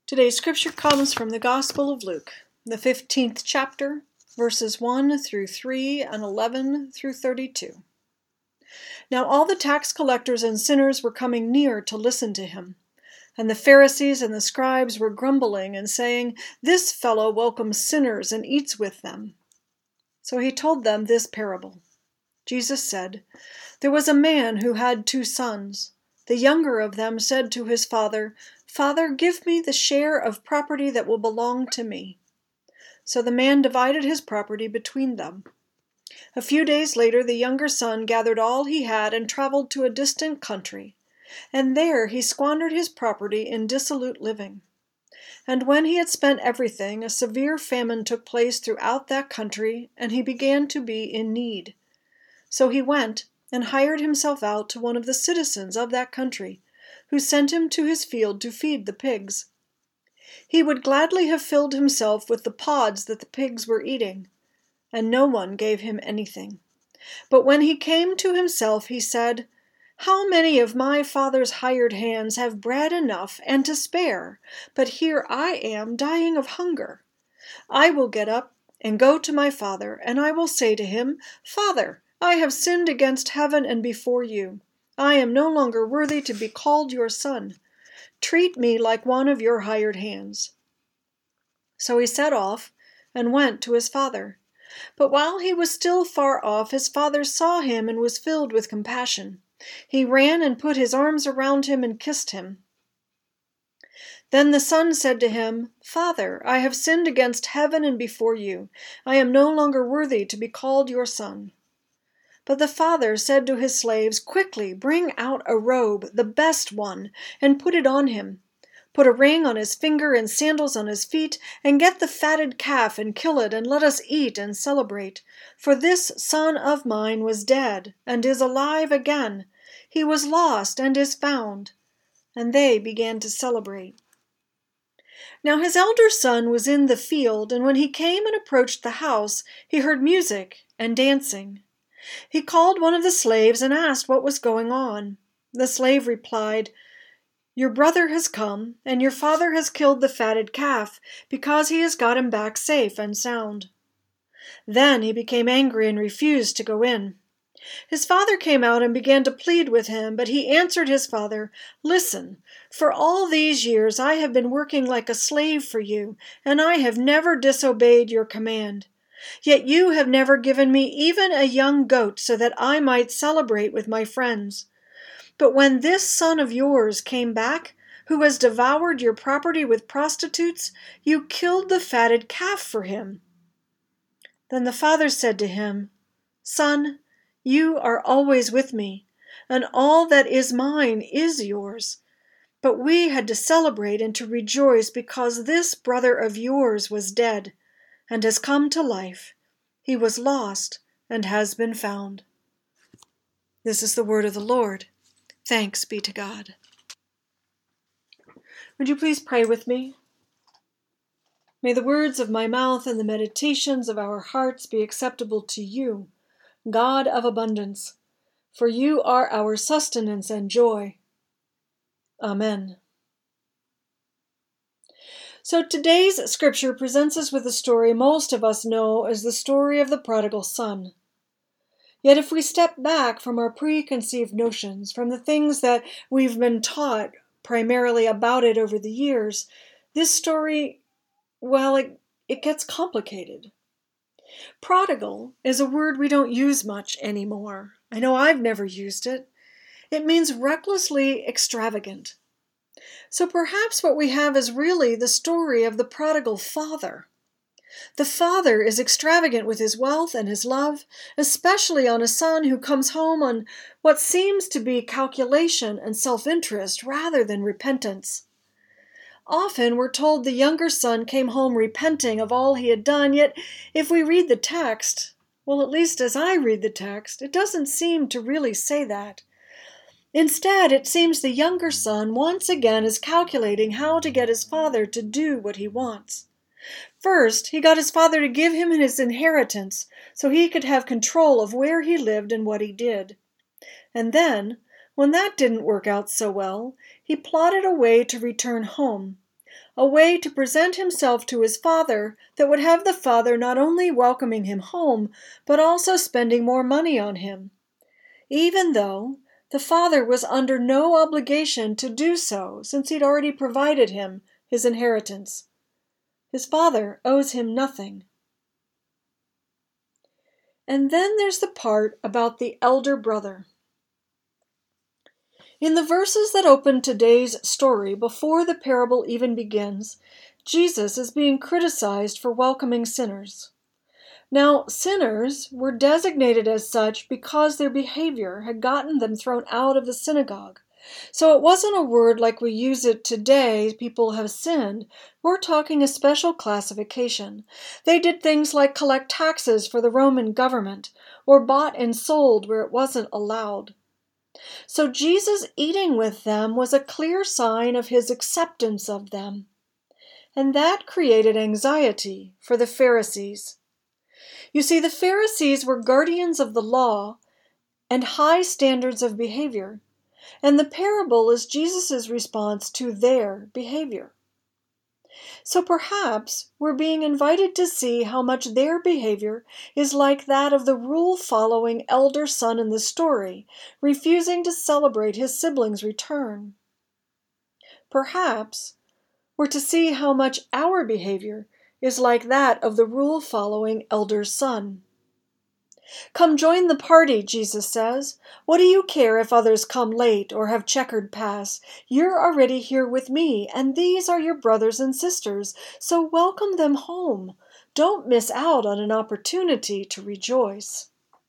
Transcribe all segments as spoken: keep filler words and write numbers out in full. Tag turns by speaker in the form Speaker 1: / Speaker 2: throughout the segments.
Speaker 1: Today's scripture comes from the Gospel of Luke, the fifteenth chapter, verses one through three and eleven through thirty-two. Now all the tax collectors and sinners were coming near to listen to him, and the Pharisees and the scribes were grumbling and saying, "This fellow welcomes sinners and eats with them." So he told them this parable. Jesus said, "There was a man who had two sons. The younger of them said to his father, 'Father, give me the share of property that will belong to me.' So the man divided his property between them. A few days later, the younger son gathered all he had and traveled to a distant country, and there he squandered his property in dissolute living. And when he had spent everything, a severe famine took place throughout that country, and he began to be in need. So he went and hired himself out to one of the citizens of that country, who sent him to his field to feed the pigs. He would gladly have filled himself with the pods that the pigs were eating, and no one gave him anything. But when he came to himself, he said, 'How many of my father's hired hands have bread enough and to spare, but here I am dying of hunger. I will get up and go to my father, and I will say to him, Father, I have sinned against heaven and before you. I am no longer worthy to be called your son. Treat me like one of your hired hands.' So he set off and went to his father. But while he was still far off, his father saw him and was filled with compassion. He ran and put his arms around him and kissed him. Then the son said to him, 'Father, I have sinned against heaven and before you. I am no longer worthy to be called your son.' But the father said to his slaves, 'Quickly, bring out a robe, the best one, and put it on him. Put a ring on his finger and sandals on his feet, and get the fatted calf and kill it, and let us eat and celebrate. For this son of mine was dead and is alive again. He was lost and is found.' And they began to celebrate. Now his elder son was in the field, and when he came and approached the house, he heard music and dancing. He called one of the slaves and asked what was going on. The slave replied, 'Your brother has come, and your father has killed the fatted calf, because he has got him back safe and sound.' Then he became angry and refused to go in. His father came out and began to plead with him, but he answered his father, 'Listen, for all these years I have been working like a slave for you, and I have never disobeyed your command. Yet you have never given me even a young goat so that I might celebrate with my friends. But when this son of yours came back, who has devoured your property with prostitutes, you killed the fatted calf for him.' Then the father said to him, 'Son, you are always with me, and all that is mine is yours. But we had to celebrate and to rejoice because this brother of yours was dead and has come to life. He was lost and has been found.'" This is the word of the Lord. Thanks be to God. Would you please pray with me? May the words of my mouth and the meditations of our hearts be acceptable to you, God of abundance, for you are our sustenance and joy. Amen. So today's scripture presents us with a story most of us know as the story of the prodigal son. Yet if we step back from our preconceived notions, from the things that we've been taught primarily about it over the years, this story, well, it, it gets complicated. Prodigal is a word we don't use much anymore. I know I've never used it. It means recklessly extravagant. So perhaps what we have is really the story of the prodigal father. The father is extravagant with his wealth and his love, especially on a son who comes home on what seems to be calculation and self-interest rather than repentance. Often we're told the younger son came home repenting of all he had done, yet if we read the text, well, at least as I read the text, it doesn't seem to really say that. Instead, it seems the younger son once again is calculating how to get his father to do what he wants. First, he got his father to give him his inheritance so he could have control of where he lived and what he did. And then, when that didn't work out so well, he plotted a way to return home, a way to present himself to his father that would have the father not only welcoming him home, but also spending more money on him, even though the father was under no obligation to do so since he'd already provided him his inheritance. His father owes him nothing. And then there's the part about the elder brother. In the verses that open today's story, before the parable even begins, Jesus is being criticized for welcoming sinners. Now, sinners were designated as such because their behavior had gotten them thrown out of the synagogue. So it wasn't a word like we use it today, people have sinned. We're talking a special classification. They did things like collect taxes for the Roman government, or bought and sold where it wasn't allowed. So Jesus eating with them was a clear sign of his acceptance of them. And that created anxiety for the Pharisees. You see, the Pharisees were guardians of the law and high standards of behavior, and the parable is Jesus' response to their behavior. So perhaps we're being invited to see how much their behavior is like that of the rule-following elder son in the story, refusing to celebrate his sibling's return. Perhaps we're to see how much our behavior is like that of the rule-following elder son. Come join the party, Jesus says. What do you care if others come late or have checkered pass? You're already here with me, and these are your brothers and sisters, so welcome them home. Don't miss out on an opportunity to rejoice.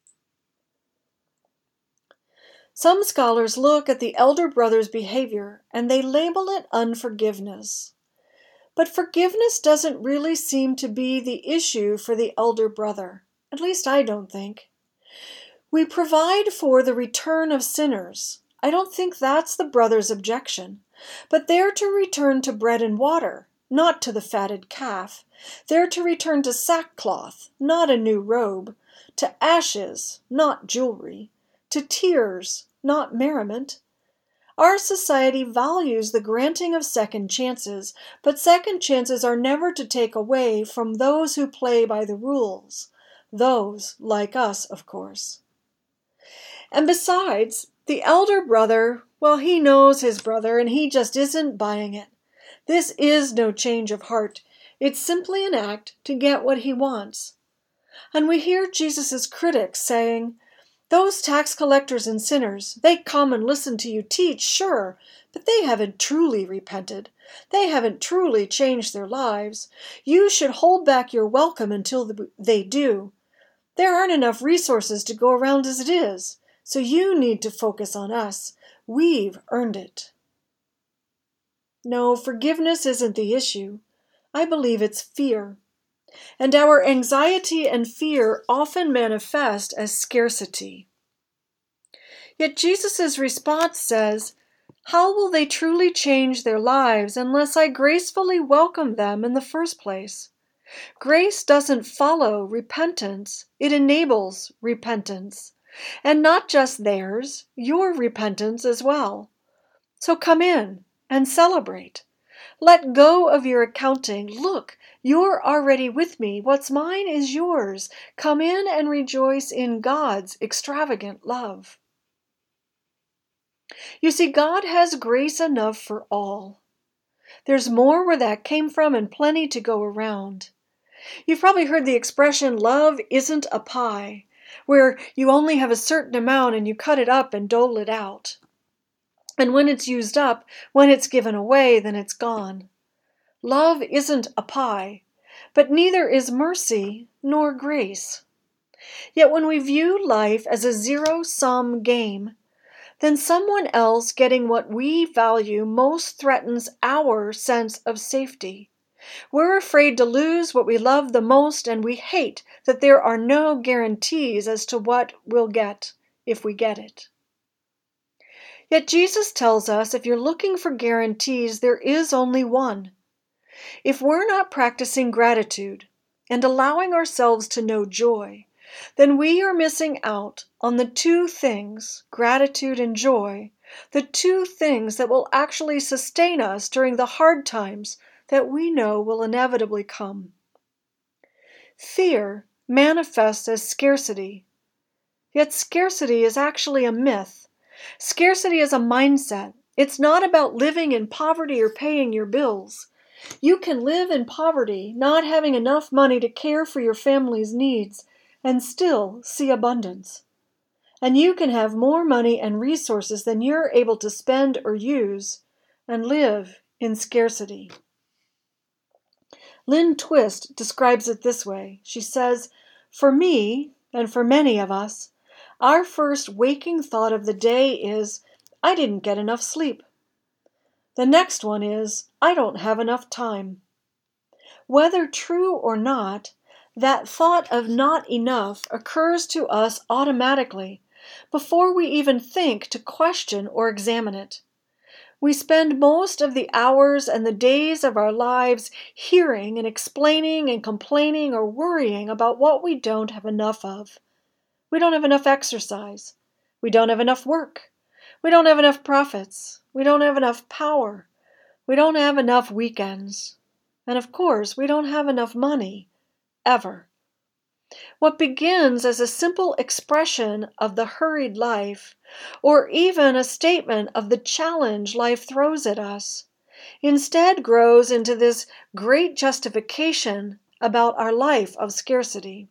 Speaker 1: Some scholars look at the elder brother's behavior and they label it unforgiveness. But forgiveness doesn't really seem to be the issue for the elder brother. At least I don't think. We provide for the return of sinners. I don't think that's the brother's objection. But they're to return to bread and water, not to the fatted calf. They're to return to sackcloth, not a new robe, to ashes, not jewelry, to tears, not merriment. Our society values the granting of second chances, but second chances are never to take away from those who play by the rules. Those, like us, of course. And besides, the elder brother, well, he knows his brother and he just isn't buying it. This is no change of heart. It's simply an act to get what he wants. And we hear Jesus' critics saying, those tax collectors and sinners, they come and listen to you teach, sure, but they haven't truly repented. They haven't truly changed their lives. You should hold back your welcome until they do. There aren't enough resources to go around as it is, so you need to focus on us. We've earned it. No, forgiveness isn't the issue. I believe it's fear. And our anxiety and fear often manifest as scarcity. Yet Jesus' response says, how will they truly change their lives unless I gracefully welcome them in the first place? Grace doesn't follow repentance, it enables repentance. And not just theirs, your repentance as well. So come in and celebrate. Let go of your accounting. Look, you're already with me. What's mine is yours. Come in and rejoice in God's extravagant love. You see, God has grace enough for all. There's more where that came from and plenty to go around. You've probably heard the expression, love isn't a pie, where you only have a certain amount and you cut it up and dole it out. And when it's used up, when it's given away, then it's gone. Love isn't a pie, but neither is mercy nor grace. Yet when we view life as a zero-sum game, then someone else getting what we value most threatens our sense of safety. We're afraid to lose what we love the most, and we hate that there are no guarantees as to what we'll get if we get it. Yet Jesus tells us if you're looking for guarantees, there is only one. If we're not practicing gratitude and allowing ourselves to know joy, then we are missing out on the two things, gratitude and joy, the two things that will actually sustain us during the hard times that we know will inevitably come. Fear manifests as scarcity, yet scarcity is actually a myth. Scarcity is a mindset. It's not about living in poverty or paying your bills. You can live in poverty, not having enough money to care for your family's needs, and still see abundance. And you can have more money and resources than you're able to spend or use, and live in scarcity. Lynn Twist describes it this way. She says, "For me, and for many of us, our first waking thought of the day is, I didn't get enough sleep. The next one is, I don't have enough time." Whether true or not, that thought of not enough occurs to us automatically before we even think to question or examine it. We spend most of the hours and the days of our lives hearing and explaining and complaining or worrying about what we don't have enough of. We don't have enough exercise. We don't have enough work. We don't have enough profits. We don't have enough power. We don't have enough weekends. And of course, we don't have enough money, ever. What begins as a simple expression of the hurried life, or even a statement of the challenge life throws at us, instead grows into this great justification about our life of scarcity.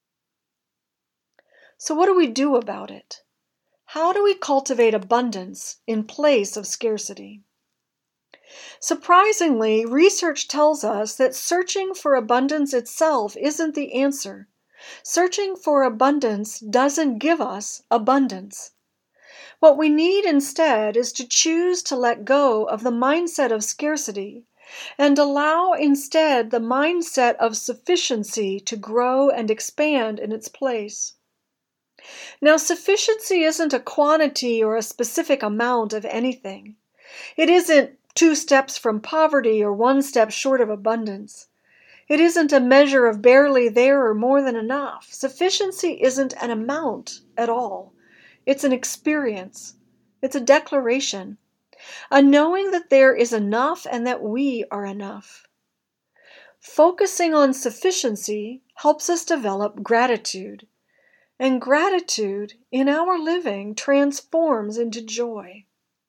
Speaker 1: So what do we do about it? How do we cultivate abundance in place of scarcity? Surprisingly, research tells us that searching for abundance itself isn't the answer. Searching for abundance doesn't give us abundance. What we need instead is to choose to let go of the mindset of scarcity and allow instead the mindset of sufficiency to grow and expand in its place. Now, sufficiency isn't a quantity or a specific amount of anything. It isn't two steps from poverty or one step short of abundance. It isn't a measure of barely there or more than enough. Sufficiency isn't an amount at all. It's an experience. It's a declaration, a knowing that there is enough and that we are enough. Focusing on sufficiency helps us develop gratitude, and gratitude in our living transforms into joy.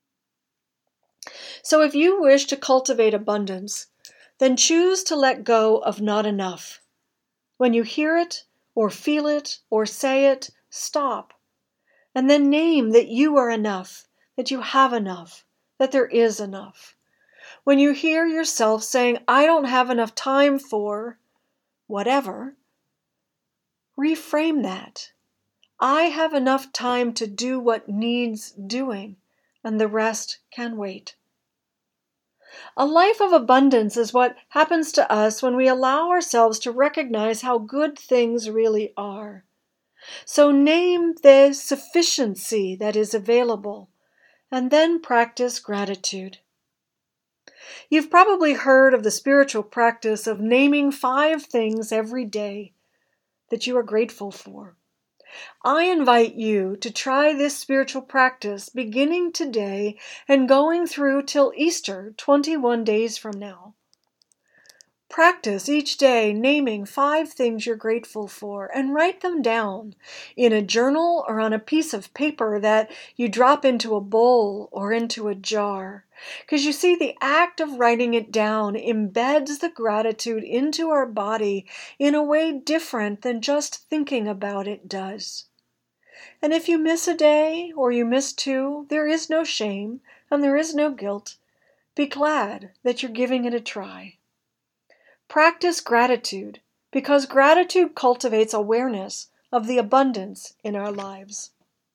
Speaker 1: So if you wish to cultivate abundance, then choose to let go of not enough. When you hear it, or feel it, or say it, stop. And then name that you are enough, that you have enough, that there is enough. When you hear yourself saying, I don't have enough time for whatever, reframe that. I have enough time to do what needs doing, and the rest can wait. A life of abundance is what happens to us when we allow ourselves to recognize how good things really are. So name the sufficiency that is available, and then practice gratitude. You've probably heard of the spiritual practice of naming five things every day that you are grateful for. I invite you to try this spiritual practice beginning today and going through till Easter, twenty-one days from now. Practice each day naming five things you're grateful for and write them down in a journal or on a piece of paper that you drop into a bowl or into a jar. Because you see, the act of writing it down embeds the gratitude into our body in a way different than just thinking about it does. And if you miss a day or you miss two, there is no shame and there is no guilt. Be glad that you're giving it a try. Practice gratitude, because gratitude cultivates awareness of the abundance in our lives.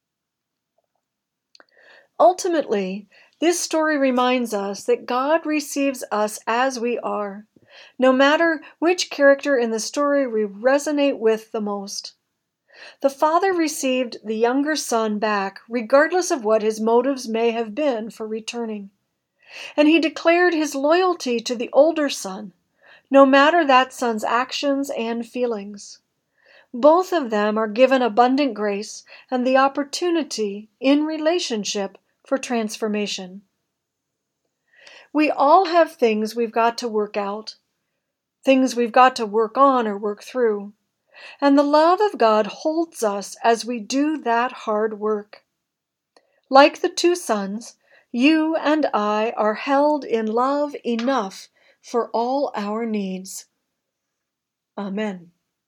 Speaker 1: Ultimately, this story reminds us that God receives us as we are, no matter which character in the story we resonate with the most. The father received the younger son back regardless of what his motives may have been for returning, and he declared his loyalty to the older son, no matter that son's actions and feelings. Both of them are given abundant grace and the opportunity in relationship for transformation. We all have things we've got to work out, things we've got to work on or work through, and the love of God holds us as we do that hard work. Like the two sons, you and I are held in love enough for all our needs. Amen.